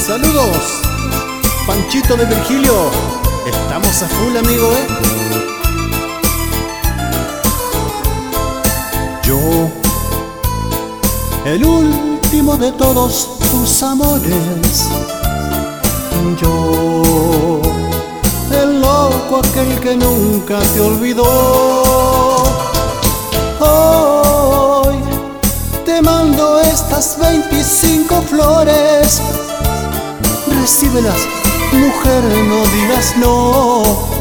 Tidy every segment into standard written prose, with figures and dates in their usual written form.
Saludos, Panchito de Virgilio. Estamos a full, amigo, Yo, el último de todos tus amores. Yo, el loco aquel que nunca te olvidó. Hoy te mando estas 25 flores. Recíbelas, mujer, no digas no.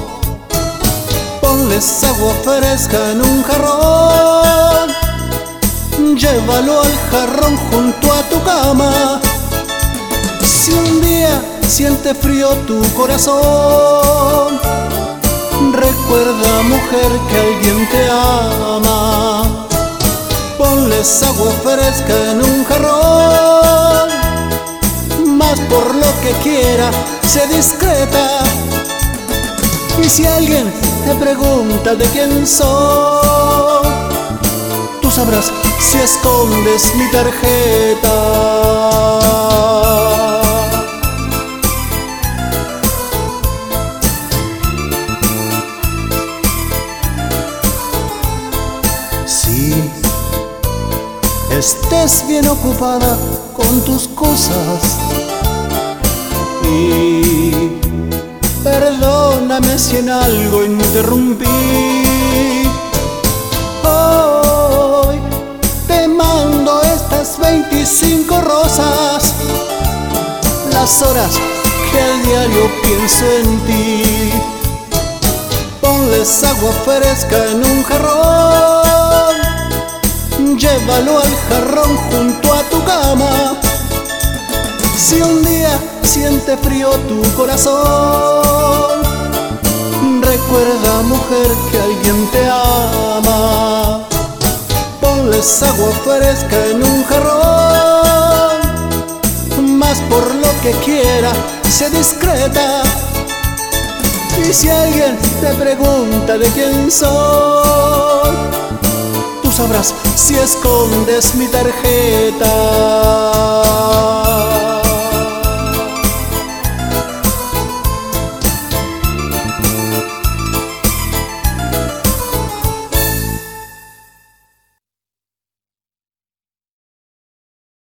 Ponles agua fresca en un jarrón. Llévalo al jarrón junto a tu cama. Si un día siente frío tu corazón, recuerda, mujer, que alguien te ama. Ponles agua fresca en un jarrón, mas por lo que quiera, sé discreta. Y si alguien te pregunta de quién soy, tú sabrás si escondes mi tarjeta. Si estés bien ocupada con tus cosas, y perdóname si en algo interrumpí. Hoy te mando estas 25 rosas, las horas que a diario pienso en ti. Ponles agua fresca en un jarrón, llévalo al jarrón junto a tu cama. Si un día siente frío tu corazón, recuerda, mujer, que alguien te ama. Ponles agua fresca en un jarrón, mas por lo que quiera, sé discreta. Y si alguien te pregunta de quién soy, tú sabrás si escondes mi tarjeta.